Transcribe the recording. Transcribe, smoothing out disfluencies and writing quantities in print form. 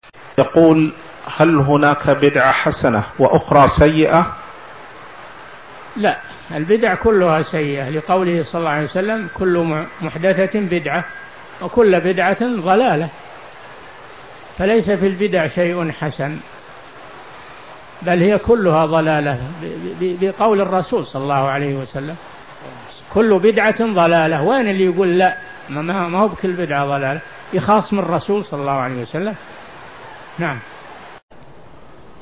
يقول: هل هناك بدعة حسنة وأخرى سيئة؟ لا، البدع كلها سيئة، لقوله صلى الله عليه وسلم: كل محدثة بدعة وكل بدعة ضلالة. فليس في البدع شيء حسن، بل هي كلها ضلالة بقول الرسول صلى الله عليه وسلم: كل بدعة ضلالة. وين اللي يقول لا، ما هو بكل بدعة ضلالة؟ يخاصم الرسول صلى الله عليه وسلم. نعم.